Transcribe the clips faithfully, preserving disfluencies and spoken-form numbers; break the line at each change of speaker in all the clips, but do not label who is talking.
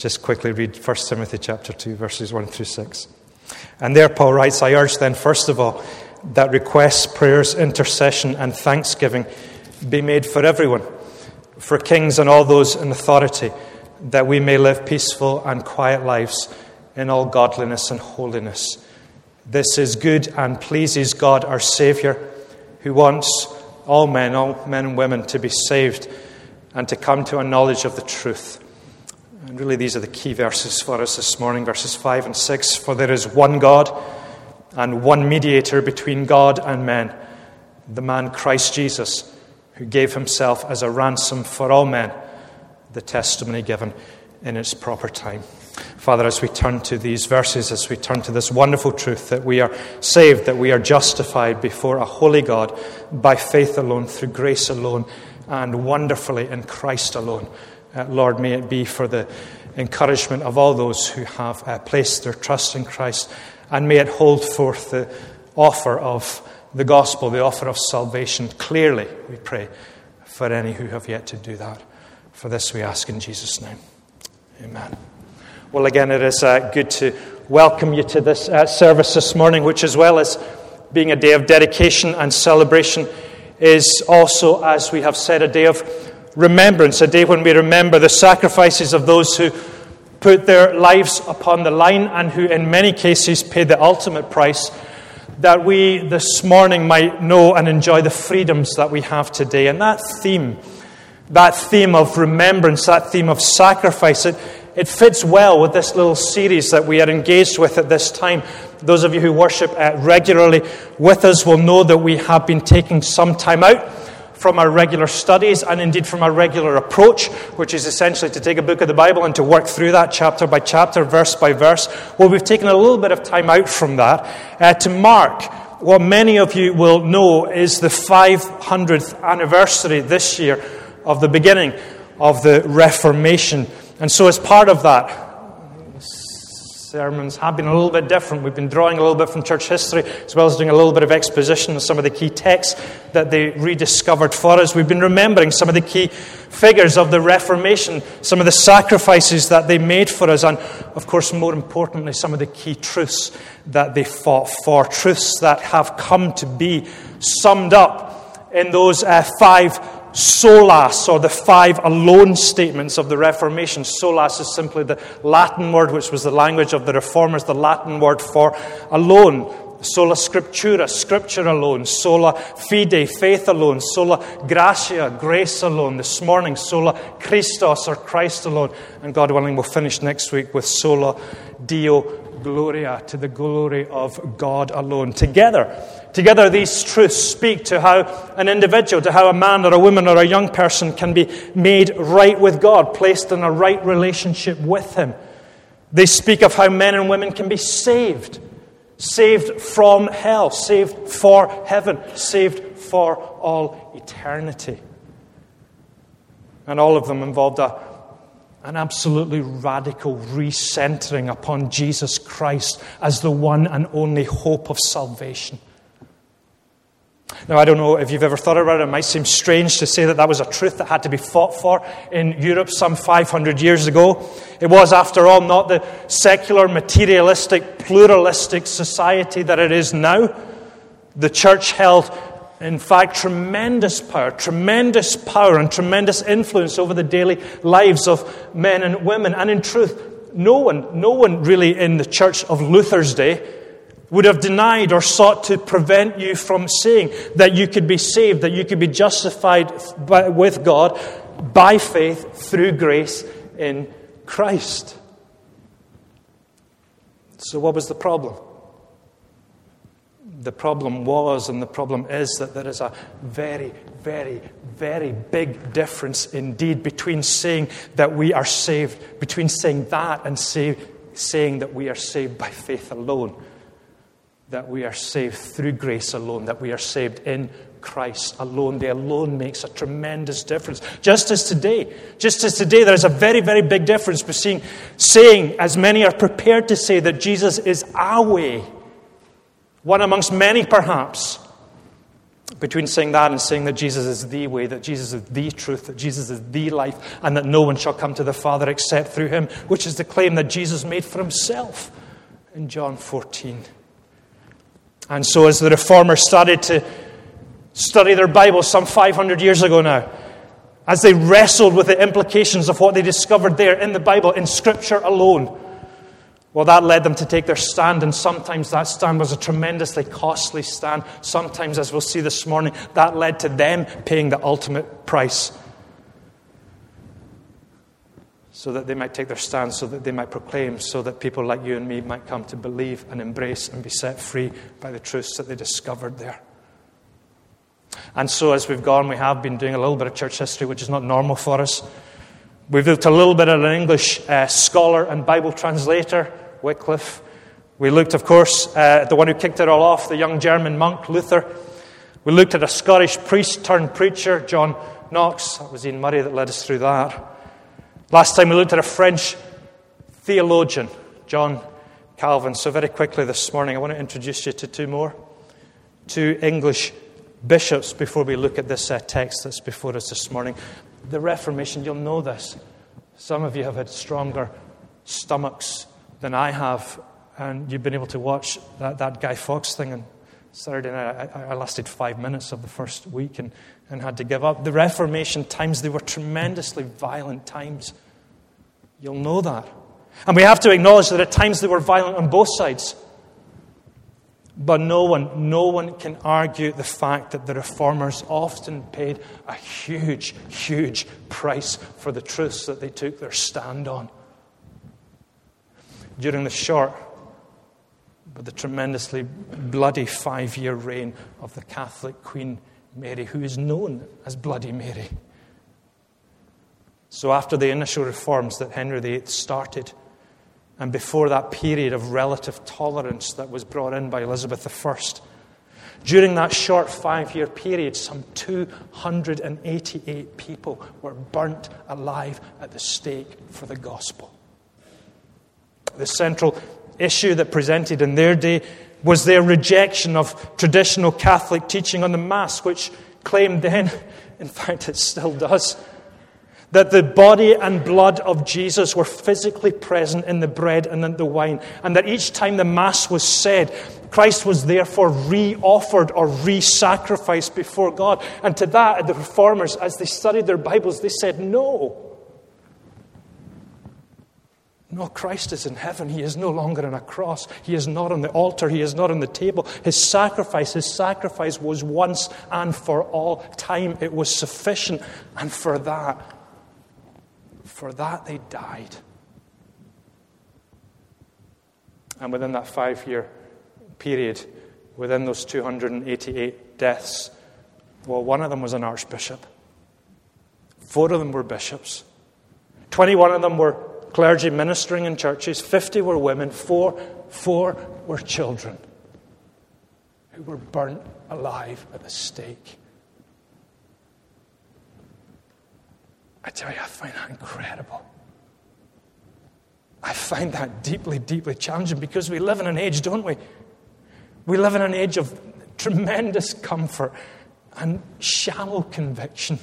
just quickly read First Timothy chapter two, verses one through six. And there Paul writes, I urge then, first of all, that requests, prayers, intercession, and thanksgiving be made for everyone, for kings and all those in authority, that we may live peaceful and quiet lives in all godliness and holiness. This is good and pleases God our Saviour, who wants all men, all men and women to be saved and to come to a knowledge of the truth. And really these are the key verses for us this morning, verses five and six. For there is one God and one mediator between God and men, the man Christ Jesus, who gave himself as a ransom for all men, the testimony given in its proper time. Father, as we turn to these verses, as we turn to this wonderful truth that we are saved, that we are justified before a holy God by faith alone, through grace alone, and wonderfully in Christ alone. Uh, Lord, may it be for the encouragement of all those who have uh, placed their trust in Christ, and may it hold forth the offer of the gospel, the offer of salvation clearly, we pray, for any who have yet to do that. For this we ask in Jesus' name. Amen. Well, again, it is uh, good to welcome you to this uh, service this morning, which, as well as being a day of dedication and celebration, is also, as we have said, a day of remembrance, a day when we remember the sacrifices of those who put their lives upon the line and who in many cases paid the ultimate price, that we this morning might know and enjoy the freedoms that we have today. And that theme, that theme of remembrance, that theme of sacrifice, it, it fits well with this little series that we are engaged with at this time. Those of you who worship uh, regularly with us will know that we have been taking some time out from our regular studies and indeed from our regular approach, which is essentially to take a book of the Bible and to work through that chapter by chapter, verse by verse. Well, we've taken a little bit of time out from that uh, to mark what many of you will know is the five hundredth anniversary this year of the beginning of the Reformation. And so as part of that, sermons have been a little bit different. We've been drawing a little bit from church history, as well as doing a little bit of exposition of some of the key texts that they rediscovered for us. We've been remembering some of the key figures of the Reformation, some of the sacrifices that they made for us, and, of course, more importantly, some of the key truths that they fought for, truths that have come to be summed up in those uh, five solas, or the five alone statements of the Reformation. Solas is simply the Latin word, which was the language of the Reformers, the Latin word for alone. Sola scriptura, scripture alone. Sola fide, faith alone. Sola gratia, grace alone. This morning, sola Christos, or Christ alone. And God willing, we'll finish next week with sola Deo gloria, to the glory of God alone. Together, together these truths speak to how an individual, to how a man or a woman or a young person can be made right with God, placed in a right relationship with Him. They speak of how men and women can be saved, saved from hell, saved for heaven, saved for all eternity. And all of them involved a An absolutely radical recentering upon Jesus Christ as the one and only hope of salvation. Now, I don't know if you've ever thought about it. It might seem strange to say that that was a truth that had to be fought for in Europe some five hundred years ago. It was, after all, not the secular, materialistic, pluralistic society that it is now. The church held, in fact, tremendous power, tremendous power and tremendous influence over the daily lives of men and women. And in truth, no one, no one really in the church of Luther's day would have denied or sought to prevent you from saying that you could be saved, that you could be justified by, with God by faith through grace in Christ. So what was the problem? The problem was, and the problem is, that there is a very, very, very big difference indeed between saying that we are saved, between saying that and say, saying that we are saved by faith alone, that we are saved through grace alone, that we are saved in Christ alone. The alone makes a tremendous difference. Just as today, just as today, there is a very, very big difference between saying, as many are prepared to say, that Jesus is our way, one amongst many perhaps, Between saying that and saying that Jesus is the way, that Jesus is the truth, that Jesus is the life, and that no one shall come to the Father except through him, which is the claim that Jesus made for himself in John fourteen. And so as the Reformers started to study their Bible some five hundred years ago now, as they wrestled with the implications of what they discovered there in the Bible, in Scripture alone, well, that led them to take their stand, and sometimes that stand was a tremendously costly stand. Sometimes, as we'll see this morning, that led to them paying the ultimate price so that they might take their stand, so that they might proclaim, so that people like you and me might come to believe and embrace and be set free by the truths that they discovered there. And so as we've gone, we have been doing a little bit of church history, which is not normal for us. We've looked a little bit at an English uh, scholar and Bible translator, Wycliffe. We looked, of course, uh, at the one who kicked it all off, the young German monk, Luther. We looked at a Scottish priest turned preacher, John Knox. That was Ian Murray that led us through that. Last time we looked at a French theologian, John Calvin. So very quickly this morning, I want to introduce you to two more. Two English bishops before we look at this uh, text that's before us this morning. The Reformation, you'll know this. Some of you have had stronger stomachs than I have, and you've been able to watch that, that Guy Fawkes thing on Saturday night. I, I lasted five minutes of the first week and, and had to give up. The Reformation times, they were tremendously violent times. You'll know that. And we have to acknowledge that at times they were violent on both sides. But no one, no one can argue the fact that the Reformers often paid a huge, huge price for the truths that they took their stand on. During the short but the tremendously bloody five-year reign of the Catholic Queen Mary, who is known as Bloody Mary. So after the initial reforms that Henry the Eighth started, and before that period of relative tolerance that was brought in by Elizabeth the First, during that short five-year period, some two hundred eighty-eight people were burnt alive at the stake for the gospel. The central issue that presented in their day was their rejection of traditional Catholic teaching on the Mass, which claimed then, in fact it still does, that the body and blood of Jesus were physically present in the bread and in the wine, and that each time the Mass was said, Christ was therefore re-offered or re-sacrificed before God. And to that, the Reformers, as they studied their Bibles, they said, no. No, Christ is in heaven. He is no longer on a cross. He is not on the altar. He is not on the table. His sacrifice, his sacrifice was once and for all time. It was sufficient. And for that, for that they died. And within that five-year period, within those two hundred eighty-eight deaths, well, one of them was an archbishop. Four of them were bishops. twenty-one of them were clergy ministering in churches. fifty were women. Four, four were children who were burnt alive at the stake. I tell you, I find that incredible. I find that deeply, deeply challenging because we live in an age, don't we? We live in an age of tremendous comfort and shallow conviction.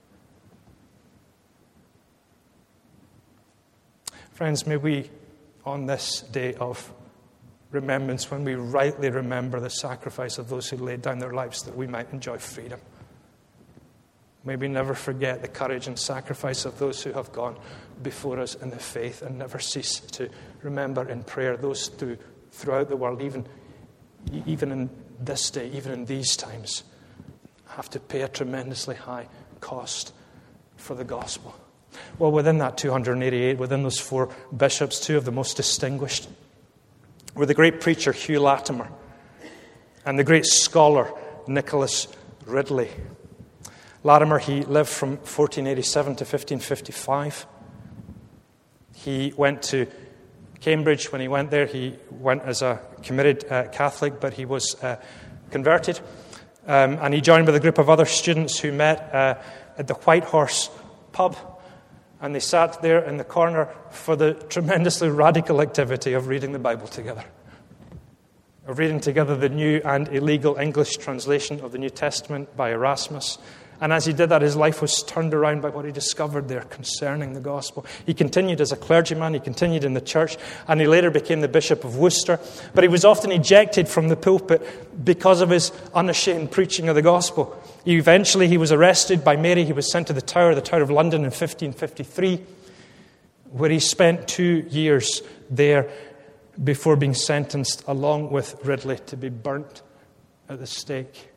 Friends, may we, on this day of remembrance, when we rightly remember the sacrifice of those who laid down their lives that we might enjoy freedom, may we never forget the courage and sacrifice of those who have gone before us in the faith, and never cease to remember in prayer those through, throughout the world, even, even in this day, even in these times, have to pay a tremendously high cost for the gospel. Well, within that two hundred eighty-eight, within those four bishops, two of the most distinguished were the great preacher Hugh Latimer and the great scholar Nicholas Ridley. Latimer, he lived from fourteen eighty-seven to fifteen fifty-five. He went to Cambridge. When he went there, he went as a committed uh, Catholic, but he was uh, converted. Um, and he joined with a group of other students who met uh, at the White Horse pub. And they sat there in the corner for the tremendously radical activity of reading the Bible together. of reading together the new and illegal English translation of the New Testament by Erasmus. And as he did that, his life was turned around by what he discovered there concerning the gospel. He continued as a clergyman, he continued in the church, and he later became the Bishop of Worcester. But he was often ejected from the pulpit because of his unashamed preaching of the gospel. He eventually, he was arrested by Mary. He was sent to the Tower, the Tower of London in fifteen fifty-three, where he spent two years there before being sentenced, along with Ridley, to be burnt at the stake.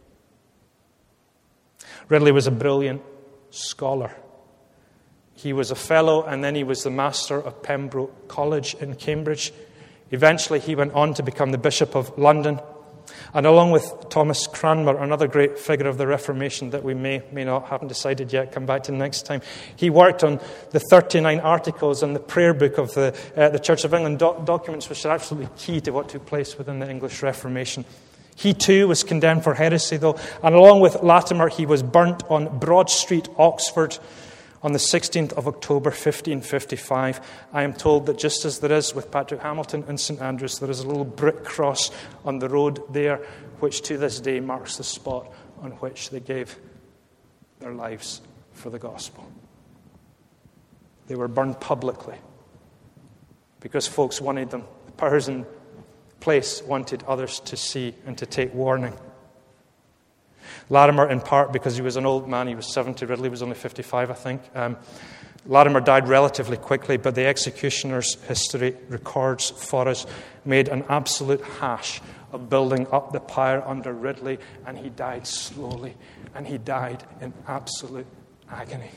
Ridley was a brilliant scholar. He was a fellow, and then he was the master of Pembroke College in Cambridge. Eventually, he went on to become the Bishop of London. And along with Thomas Cranmer, another great figure of the Reformation that we may, may not, haven't decided yet, come back to next time, he worked on the thirty-nine articles and the prayer book of the, uh, the Church of England, doc- documents which are absolutely key to what took place within the English Reformation. He too was condemned for heresy, though, and along with Latimer, he was burnt on Broad Street, Oxford, on the sixteenth of October, fifteen fifty-five. I am told that just as there is with Patrick Hamilton in St Andrews, there is a little brick cross on the road there, which to this day marks the spot on which they gave their lives for the gospel. They were burned publicly because folks wanted them. The powers in place wanted others to see and to take warning. Latimer, in part because he was an old man, he was seventy, Ridley was only fifty-five, I think. Um, Latimer died relatively quickly, but the executioner's history records for us made an absolute hash of building up the pyre under Ridley, and he died slowly, and he died in absolute agony.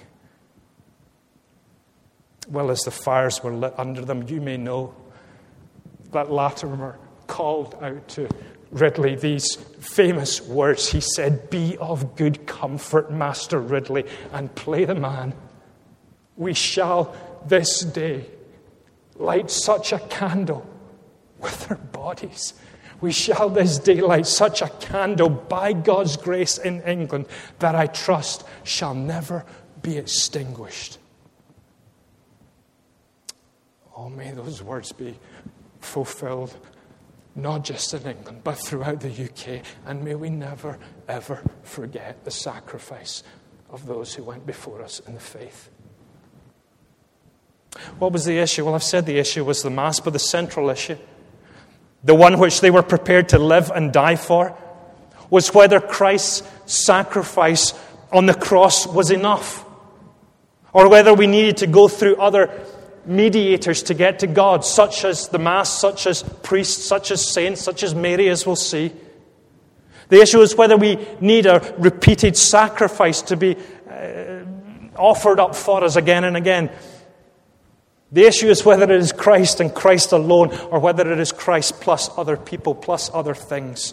Well, as the fires were lit under them, you may know that Latimer called out to Ridley these famous words. He said, "Be of good comfort, Master Ridley, and play the man. We shall this day light such a candle with our bodies. We shall this day light such a candle by God's grace in England that I trust shall never be extinguished." Oh, may those words be fulfilled, not just in England, but throughout the U K. And may we never, ever forget the sacrifice of those who went before us in the faith. What was the issue? Well, I've said the issue was the Mass, but the central issue, the one which they were prepared to live and die for, was whether Christ's sacrifice on the cross was enough, or whether we needed to go through other mediators to get to God, such as the Mass, such as priests, such as saints, such as Mary, as we'll see. The issue is whether we need a repeated sacrifice to be uh, offered up for us again and again. The issue is whether it is Christ and Christ alone, or whether it is Christ plus other people, plus other things.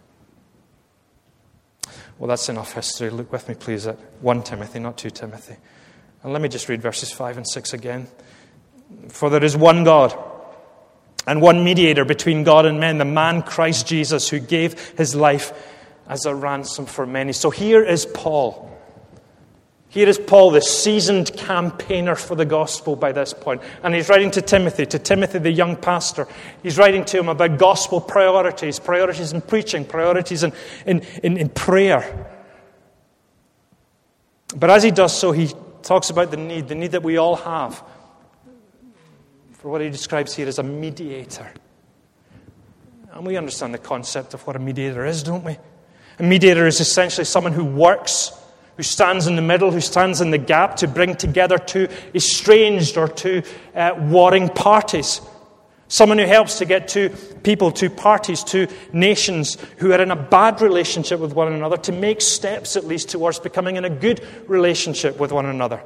Well, that's enough history. Look with me, please, at First Timothy, not Second Timothy. And let me just read verses five and six again. "For there is one God, and one mediator between God and men, the man Christ Jesus, who gave his life as a ransom for many." So here is Paul. Here is Paul, the seasoned campaigner for the gospel by this point. And he's writing to Timothy, to Timothy, the young pastor. He's writing to him about gospel priorities, priorities in preaching, priorities in, in, in, in prayer. But as he does so, he talks about the need, the need that we all have for what he describes here as a mediator. And we understand the concept of what a mediator is, don't we? A mediator is essentially someone who works, who stands in the middle, who stands in the gap to bring together two estranged or two uh, warring parties. Someone who helps to get two people, two parties, two nations who are in a bad relationship with one another to make steps at least towards becoming in a good relationship with one another.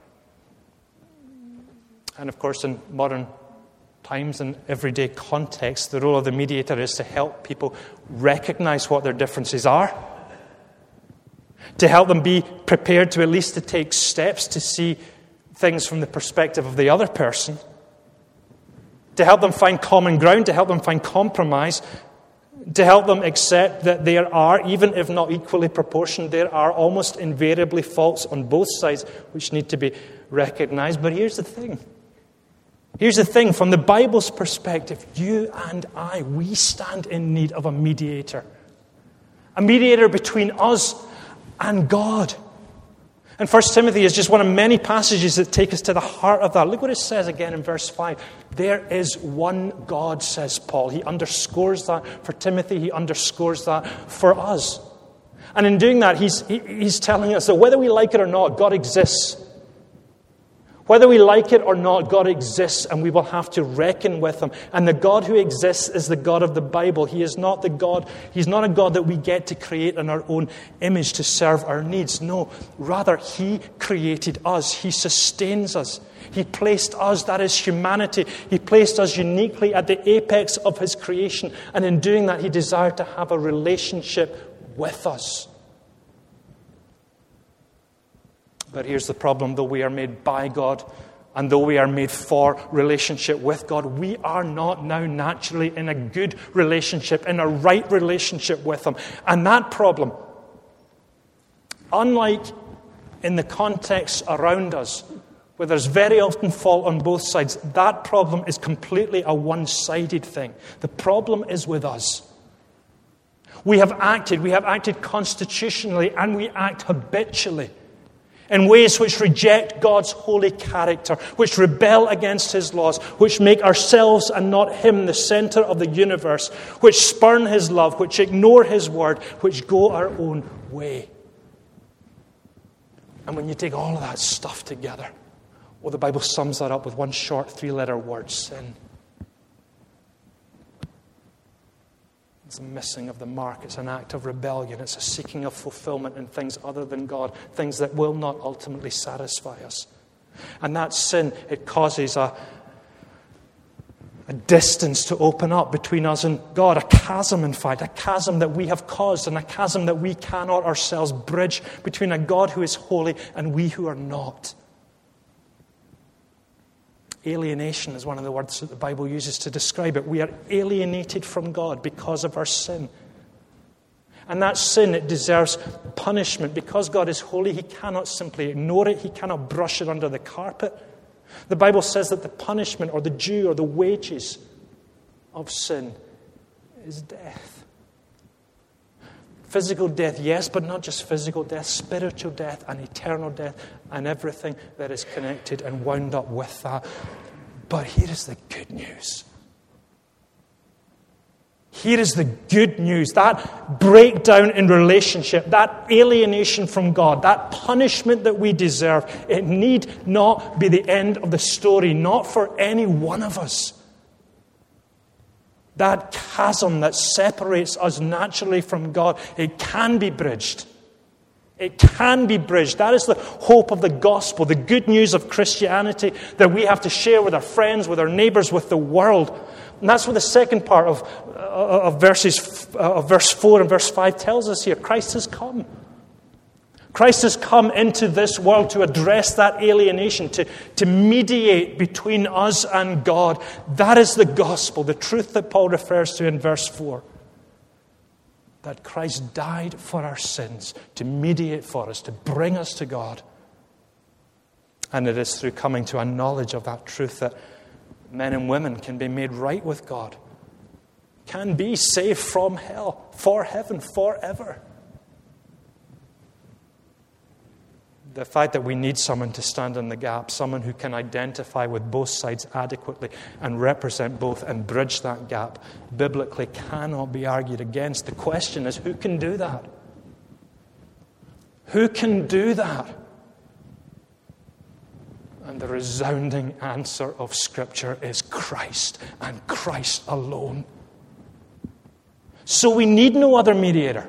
And of course, in modern times and everyday context, the role of the mediator is to help people recognize what their differences are, to help them be prepared to at least to take steps to see things from the perspective of the other person, to help them find common ground, to help them find compromise, to help them accept that there are, even if not equally proportioned, there are almost invariably faults on both sides which need to be recognized. But here's the thing. Here's the thing, from the Bible's perspective, you and I, we stand in need of a mediator. A mediator between us and God. And First Timothy is just one of many passages that take us to the heart of that. Look what it says again in verse five. There is one God, says Paul. He underscores that for Timothy. He underscores that for us. And in doing that, he's, he, he's telling us that whether we like it or not, God exists. Whether we like it or not, God exists, and we will have to reckon with him. And the God who exists is the God of the Bible. He is not the God, he's not a God that we get to create in our own image to serve our needs. No, rather, he created us. He sustains us. He placed us, that is humanity, he placed us uniquely at the apex of his creation. And in doing that, he desired to have a relationship with us. But here's the problem, though we are made by God, and though we are made for relationship with God, we are not now naturally in a good relationship, in a right relationship with him. And that problem, unlike in the context around us, where there's very often fault on both sides, that problem is completely a one-sided thing. The problem is with us. We have acted, we have acted constitutionally, and we act habitually in ways which reject God's holy character, which rebel against his laws, which make ourselves and not him the center of the universe, which spurn his love, which ignore his word, which go our own way. And when you take all of that stuff together, well, the Bible sums that up with one short three-letter word: sin. It's a missing of the mark. It's an act of rebellion. It's a seeking of fulfillment in things other than God, things that will not ultimately satisfy us. And that sin, it causes a, a distance to open up between us and God, a chasm, in fact, a chasm that we have caused and a chasm that we cannot ourselves bridge between a God who is holy and we who are not. Alienation is one of the words that the Bible uses to describe it. We are alienated from God because of our sin. And that sin, it deserves punishment. Because God is holy, he cannot simply ignore it. He cannot brush it under the carpet. The Bible says that the punishment or the due or the wages of sin is death. Physical death, yes, but not just physical death, spiritual death and eternal death and everything that is connected and wound up with that. But here is the good news. Here is the good news. That breakdown in relationship, that alienation from God, that punishment that we deserve, it need not be the end of the story, not for any one of us. That chasm that separates us naturally from God, it can be bridged. It can be bridged. That is the hope of the gospel, the good news of Christianity that we have to share with our friends, with our neighbors, with the world. And that's what the second part of, of, verses, of verse four and verse five tells us here. Christ has come. Christ has come into this world to address that alienation, to, to mediate between us and God. That is the gospel, the truth that Paul refers to in verse four. That Christ died for our sins, to mediate for us, to bring us to God. And it is through coming to a knowledge of that truth that men and women can be made right with God, can be saved from hell, for heaven, forever. The fact that we need someone to stand in the gap, someone who can identify with both sides adequately and represent both and bridge that gap, biblically cannot be argued against. The question is, who can do that? Who can do that? And the resounding answer of Scripture is Christ and Christ alone. So we need no other mediator.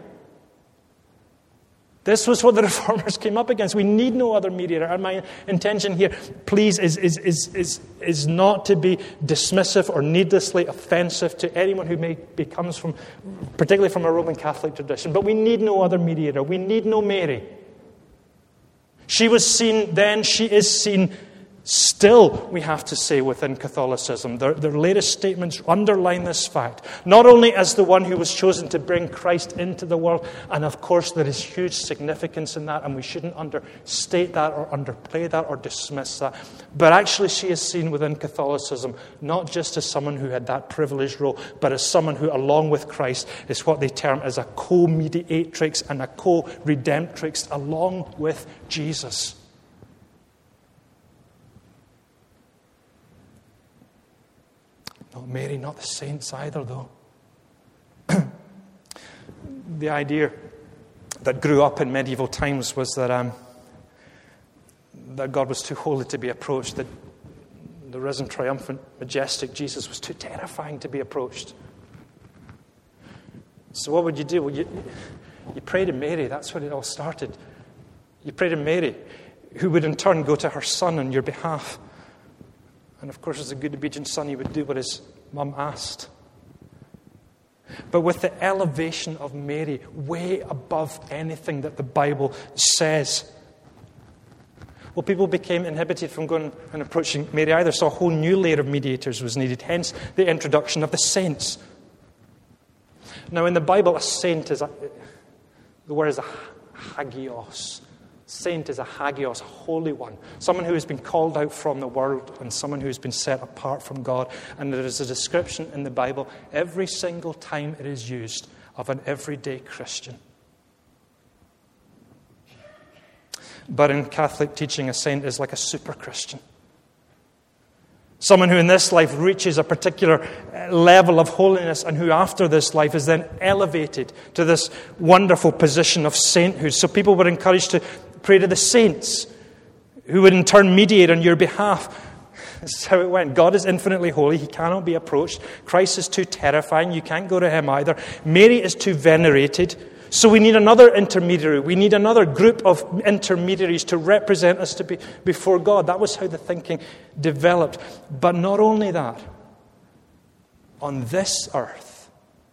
This was what the Reformers came up against. We need no other mediator. And my intention here, please, is, is, is, is, is not to be dismissive or needlessly offensive to anyone who may be, comes from, particularly from a Roman Catholic tradition. But we need no other mediator. We need no Mary. She was seen then, she is seen Still, we have to say within Catholicism, their, their latest statements underline this fact. Not only as the one who was chosen to bring Christ into the world, and of course there is huge significance in that, and we shouldn't understate that or underplay that or dismiss that, but actually she is seen within Catholicism not just as someone who had that privileged role, but as someone who, along with Christ, is what they term as a co-mediatrix and a co-redemptrix along with Jesus. Not Mary, not the saints either, though. The idea that grew up in medieval times was that um, that God was too holy to be approached, that the risen, triumphant, majestic Jesus was too terrifying to be approached. So what would you do? Well, you, you pray to Mary. That's where it all started. You pray to Mary, who would in turn go to her son on your behalf. And of course, as a good obedient son, he would do what his mum asked. But with the elevation of Mary way above anything that the Bible says, well, people became inhibited from going and approaching Mary either. So a whole new layer of mediators was needed, hence the introduction of the saints. Now, in the Bible, a saint is a, the word is a hagios. Saint is a hagios, a holy one, someone who has been called out from the world and someone who has been set apart from God. And there is a description in the Bible every single time it is used of an everyday Christian. But in Catholic teaching, a saint is like a super Christian. Someone who in this life reaches a particular level of holiness and who after this life is then elevated to this wonderful position of sainthood. So people were encouraged to pray to the saints who would in turn mediate on your behalf. This is how it went. God is infinitely holy. He cannot be approached. Christ is too terrifying. You can't go to him either. Mary is too venerated. So we need another intermediary. We need another group of intermediaries to represent us to be before God. That was how the thinking developed. But not only that, on this earth,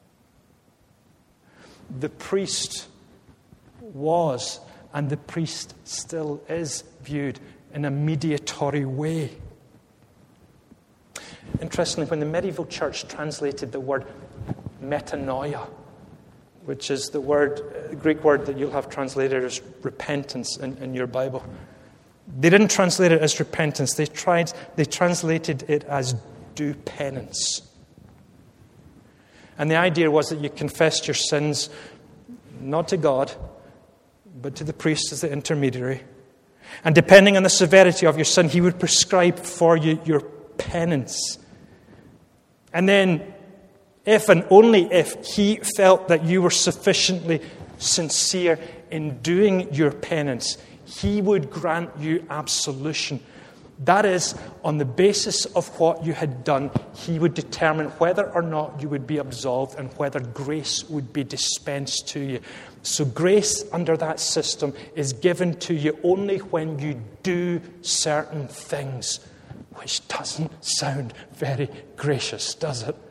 the priest was, and the priest still is, viewed in a mediatory way. Interestingly, when the medieval church translated the word metanoia, which is the word, the Greek word that you'll have translated as repentance in, in your Bible, they didn't translate it as repentance. They tried. They translated it as do penance. And the idea was that you confessed your sins, not to God, but to the priest as the intermediary. And depending on the severity of your sin, he would prescribe for you your penance. And then, if and only if he felt that you were sufficiently sincere in doing your penance, he would grant you absolution. That is, on the basis of what you had done, he would determine whether or not you would be absolved and whether grace would be dispensed to you. So grace under that system is given to you only when you do certain things, which doesn't sound very gracious, does it?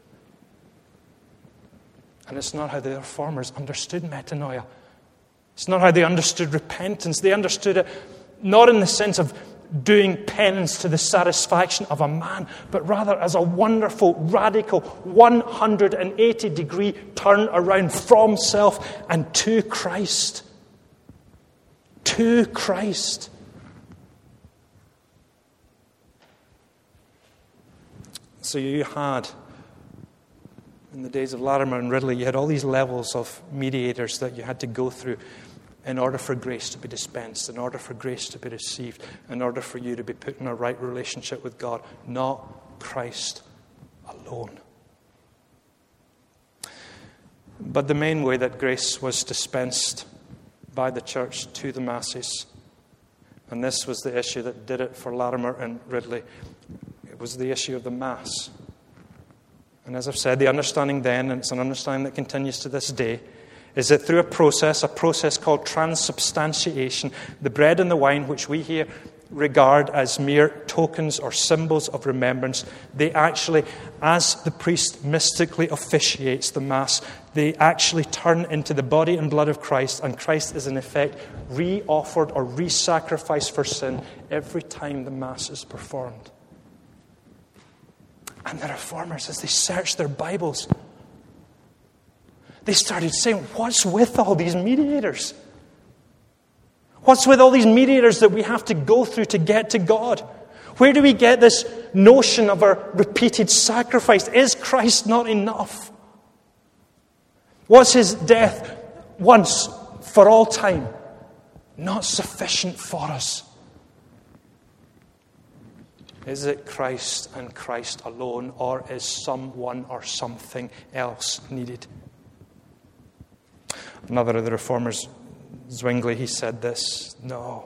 And it's not how the reformers understood metanoia. It's not how they understood repentance. They understood it not in the sense of doing penance to the satisfaction of a man, but rather as a wonderful, radical, one hundred eighty degree turn around from self and to Christ. To Christ. So you had, in the days of Latimer and Ridley, you had all these levels of mediators that you had to go through in order for grace to be dispensed, in order for grace to be received, in order for you to be put in a right relationship with God, not Christ alone. But the main way that grace was dispensed by the church to the masses, and this was the issue that did it for Latimer and Ridley, it was the issue of the Mass. And as I've said, the understanding then, and it's an understanding that continues to this day, is that through a process, a process called transubstantiation, the bread and the wine which we here regard as mere tokens or symbols of remembrance. They actually, as the priest mystically officiates the Mass, they actually turn into the body and blood of Christ, and Christ is in effect re-offered or re-sacrificed for sin every time the Mass is performed. And the Reformers, as they searched their Bibles, they started saying, what's with all these mediators? What's with all these mediators that we have to go through to get to God? Where do we get this notion of a repeated sacrifice? Is Christ not enough? Was his death once for all time not sufficient for us? Is it Christ and Christ alone, or is someone or something else needed? Another of the Reformers, Zwingli, he said this: no,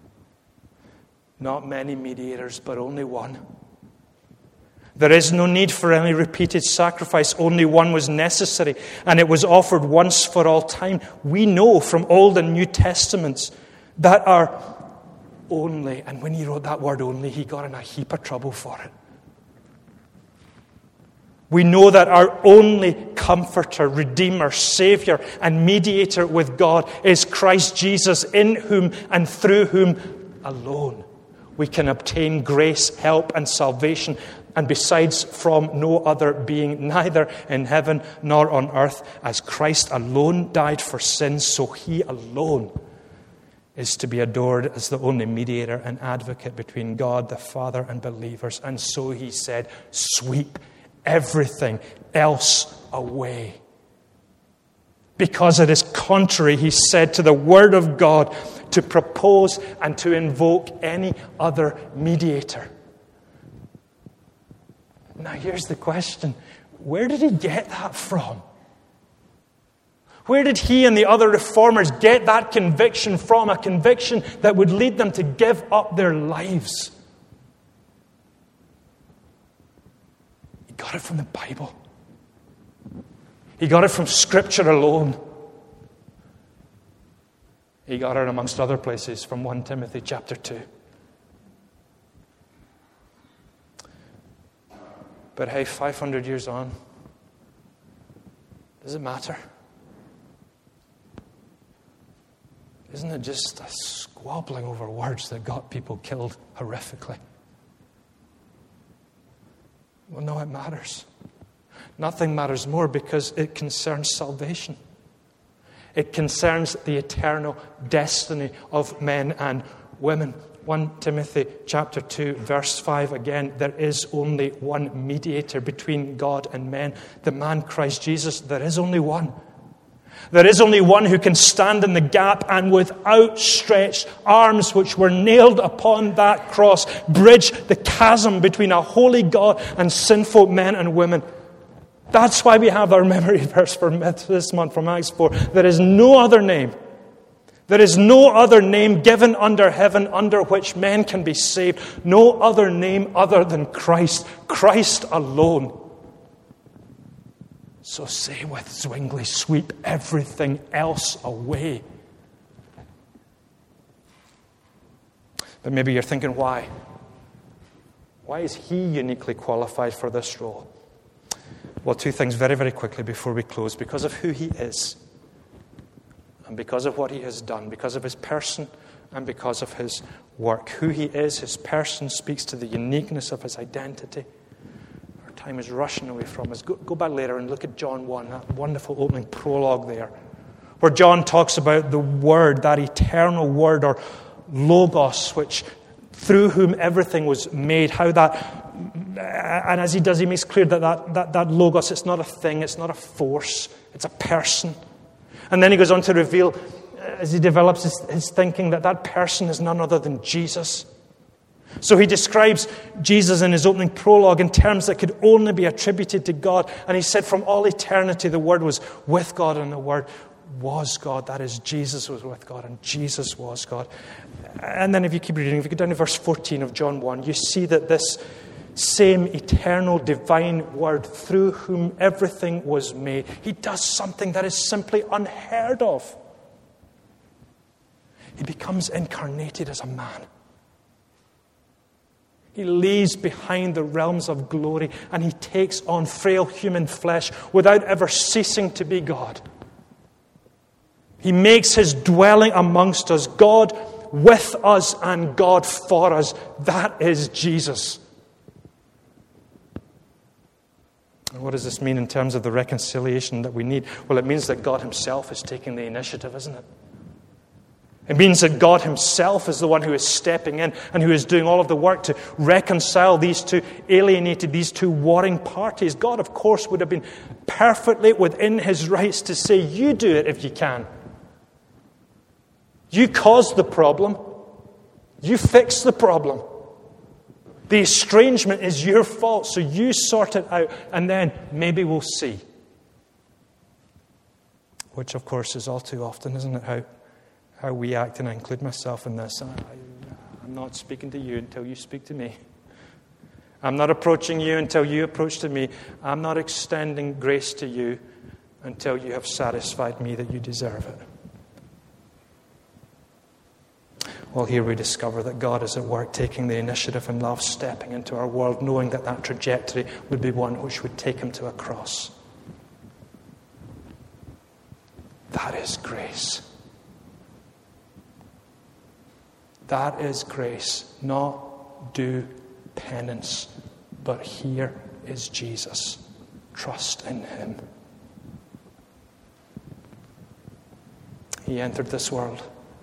not many mediators, but only one. There is no need for any repeated sacrifice. Only one was necessary, and it was offered once for all time. We know from Old and New Testaments that our only, and when he wrote that word only, he got in a heap of trouble for it. We know that our only comforter, redeemer, savior, and mediator with God is Christ Jesus, in whom and through whom alone we can obtain grace, help, and salvation, and besides from no other being, neither in heaven nor on earth. As Christ alone died for sins, so he alone is to be adored as the only mediator and advocate between God the Father and believers. And so he said, sweep everything else away. Because it is contrary, he said, to the Word of God to propose and to invoke any other mediator. Now here's the question. Where did he get that from? Where did he and the other reformers get that conviction from? A conviction that would lead them to give up their lives. He got it from the Bible. He got it from Scripture alone. He got it, amongst other places, from First Timothy chapter two. But hey, five hundred years on, does it matter? Isn't it just a squabbling over words that got people killed horrifically? Well, no, it matters. Nothing matters more, because it concerns salvation. It concerns the eternal destiny of men and women. First Timothy chapter two, verse five, again, there is only one mediator between God and men, the man Christ Jesus. There is only one. There is only one who can stand in the gap and with outstretched arms which were nailed upon that cross, bridge the chasm between a holy God and sinful men and women. That's why we have our memory verse for this month from Acts four. There is no other name. There is no other name given under heaven under which men can be saved. No other name other than Christ. Christ alone. So say with Zwingli, sweep everything else away. But maybe you're thinking, why? Why is he uniquely qualified for this role? Well, two things very, very quickly before we close. Because of who he is, and because of what he has done, because of his person, and because of his work. Who he is, his person, speaks to the uniqueness of his identity. Time is rushing away from us. Go, go back later and look at John one, that wonderful opening prologue there, where John talks about the Word, that eternal Word or Logos, which through whom everything was made. How that, and as he does, he makes clear that that, that that Logos, it's not a thing, it's not a force, it's a person. And then he goes on to reveal, as he develops his, his thinking, that that person is none other than Jesus. So he describes Jesus in his opening prologue in terms that could only be attributed to God. And he said from all eternity the Word was with God and the Word was God. That is, Jesus was with God and Jesus was God. And then if you keep reading, if you go down to verse fourteen of John one, you see that this same eternal divine Word through whom everything was made, he does something that is simply unheard of. He becomes incarnated as a man. He leaves behind the realms of glory and he takes on frail human flesh without ever ceasing to be God. He makes his dwelling amongst us, God with us and God for us. That is Jesus. And what does this mean in terms of the reconciliation that we need? Well, it means that God himself is taking the initiative, isn't it? It means that God himself is the one who is stepping in and who is doing all of the work to reconcile these two alienated, these two warring parties. God, of course, would have been perfectly within his rights to say, you do it if you can. You caused the problem. You fix the problem. The estrangement is your fault, so you sort it out, and then maybe we'll see. Which, of course, is all too often, isn't it, how, how we act, and I include myself in this. I, I'm not speaking to you until you speak to me. I'm not approaching you until you approach to me. I'm not extending grace to you until you have satisfied me that you deserve it. Well, here we discover that God is at work taking the initiative in love, stepping into our world, knowing that that trajectory would be one which would take him to a cross. That is grace. That is grace. Not do penance, but here is Jesus. Trust in him. He entered this world.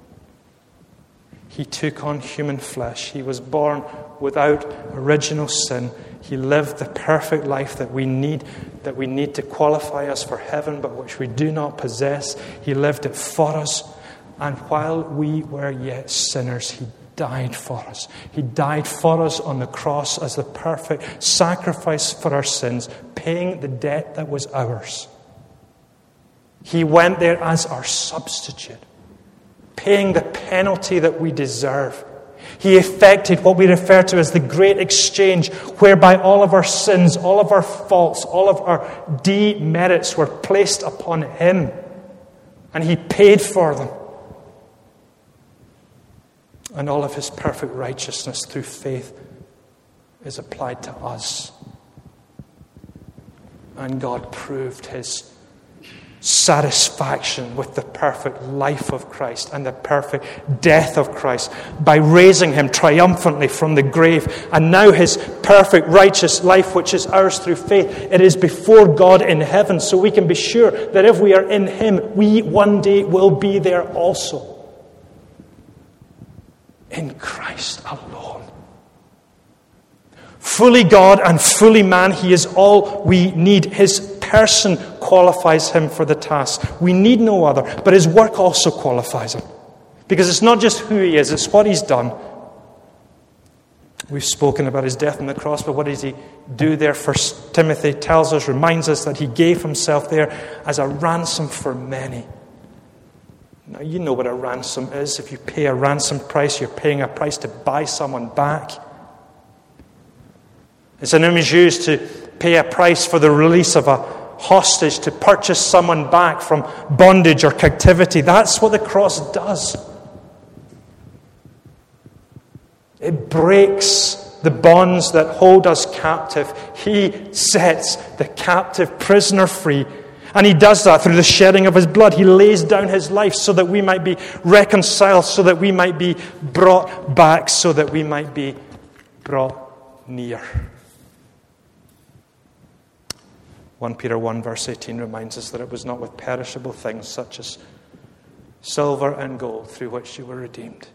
He took on human flesh. He was born without original sin. He lived the perfect life that we need, that we need to qualify us for heaven, but which we do not possess. He lived it for us. And while we were yet sinners, he died for us. He died for us on the cross as the perfect sacrifice for our sins, paying the debt that was ours. He went there as our substitute, paying the penalty that we deserve. He effected what we refer to as the great exchange, whereby all of our sins, all of our faults, all of our demerits were placed upon him, and he paid for them. And all of his perfect righteousness through faith is applied to us. And God proved his satisfaction with the perfect life of Christ and the perfect death of Christ by raising him triumphantly from the grave. And now his perfect righteous life, which is ours through faith, it is before God in heaven, so we can be sure that if we are in him, we one day will be there also. In Christ alone. Fully God and fully man, he is all we need. His person qualifies him for the task. We need no other, but his work also qualifies him. Because it's not just who he is, it's what he's done. We've spoken about his death on the cross, but what does he do there? First Timothy tells us, reminds us that he gave himself there as a ransom for many. Now, you know what a ransom is. If you pay a ransom price, you're paying a price to buy someone back. It's an image used to pay a price for the release of a hostage, to purchase someone back from bondage or captivity. That's what the cross does. It breaks the bonds that hold us captive. He sets the captive prisoner free. And he does that through the shedding of his blood. He lays down his life so that we might be reconciled, so that we might be brought back, so that we might be brought near. First Peter one verse eighteen reminds us that it was not with perishable things such as silver and gold through which you were redeemed.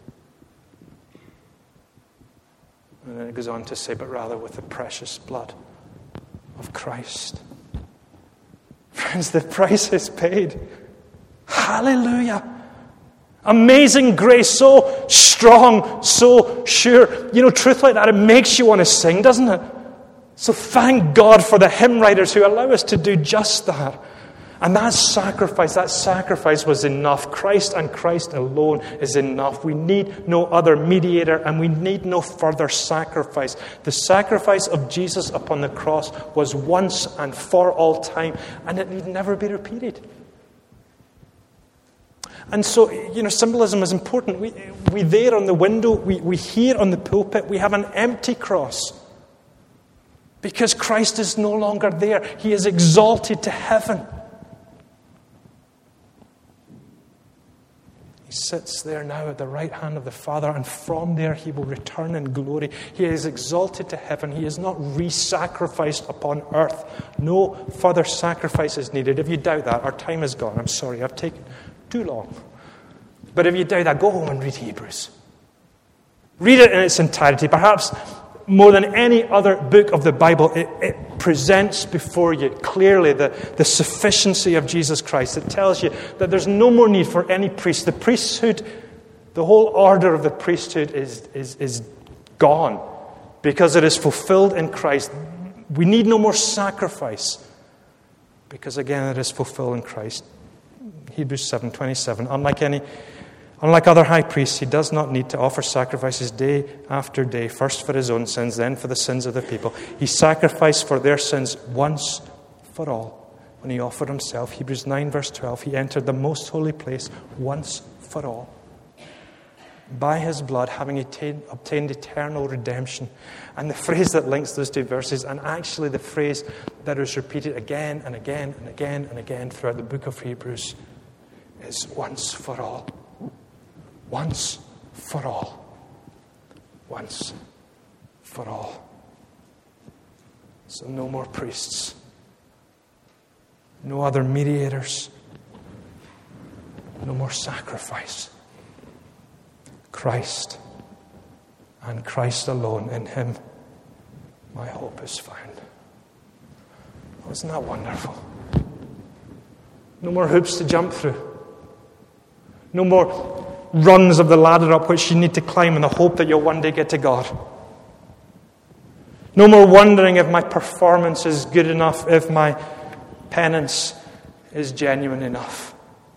And then it goes on to say, but rather with the precious blood of Christ. Friends, the price is paid. Hallelujah. Amazing grace, so strong, so sure. You know, truth like that, it makes you want to sing, doesn't it? So thank God for the hymn writers who allow us to do just that. And that sacrifice, that sacrifice was enough. Christ and Christ alone is enough. We need no other mediator, and we need no further sacrifice. The sacrifice of Jesus upon the cross was once and for all time, and it need never be repeated. And so, you know, symbolism is important. We, we there on the window, we, we here on the pulpit, we have an empty cross. Because Christ is no longer there. He is exalted to heaven. He sits there now at the right hand of the Father, and from there he will return in glory. He is exalted to heaven. He is not re-sacrificed upon earth. No further sacrifice is needed. If you doubt that, our time is gone. I'm sorry, I've taken too long. But if you doubt that, go home and read Hebrews. Read it in its entirety. Perhaps more than any other book of the Bible, it, it presents before you clearly the, the sufficiency of Jesus Christ. It tells you that there's no more need for any priest. The priesthood, the whole order of the priesthood is, is, is gone because it is fulfilled in Christ. We need no more sacrifice because, again, it is fulfilled in Christ. Hebrews seven twenty-seven. Unlike any Unlike other high priests, he does not need to offer sacrifices day after day, first for his own sins, then for the sins of the people. He sacrificed for their sins once for all. When he offered himself, Hebrews nine verse twelve, he entered the most holy place once for all. By his blood, having attained, obtained eternal redemption. And the phrase that links those two verses, and actually the phrase that is repeated again and again and again and again throughout the book of Hebrews, is once for all. Once for all. Once for all. So no more priests. No other mediators. No more sacrifice. Christ and Christ alone. In him my hope is found. Oh, isn't that wonderful? No more hoops to jump through. No more rungs of the ladder up which you need to climb in the hope that you'll one day get to God. No more wondering if my performance is good enough, if my penance is genuine enough.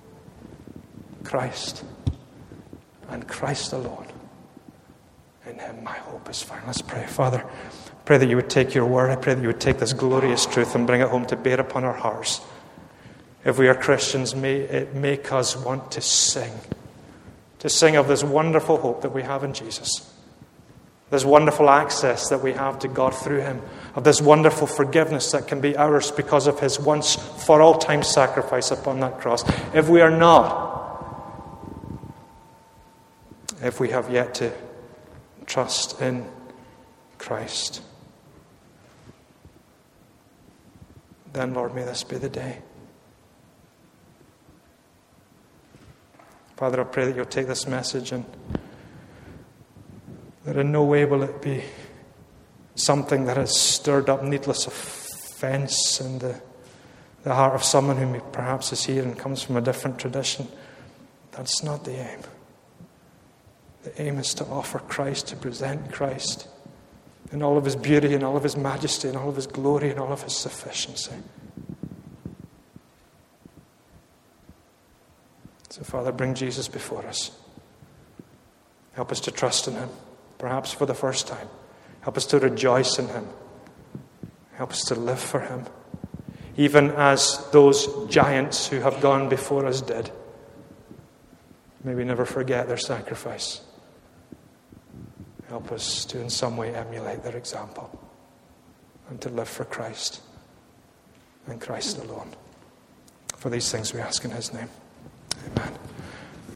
Christ and Christ alone. In him my hope is found. Let's pray. Father, I pray that you would take your word. I pray that you would take this glorious truth and bring it home to bear upon our hearts. If we are Christians, may it make us want to sing. To sing of this wonderful hope that we have in Jesus. This wonderful access that we have to God through him. Of this wonderful forgiveness that can be ours because of his once for all time sacrifice upon that cross. If we are not, if we have yet to trust in Christ, then Lord, may this be the day. Father, I pray that you'll take this message and that in no way will it be something that has stirred up needless offense in the, the heart of someone who perhaps is here and comes from a different tradition. That's not the aim. The aim is to offer Christ, to present Christ in all of his beauty and all of his majesty and all of his glory and all of his sufficiency. So, Father, bring Jesus before us. Help us to trust in him, perhaps for the first time. Help us to rejoice in him. Help us to live for him, even as those giants who have gone before us did. May we never forget their sacrifice. Help us to in some way emulate their example and to live for Christ and Christ alone. For these things we ask in his name. Amen.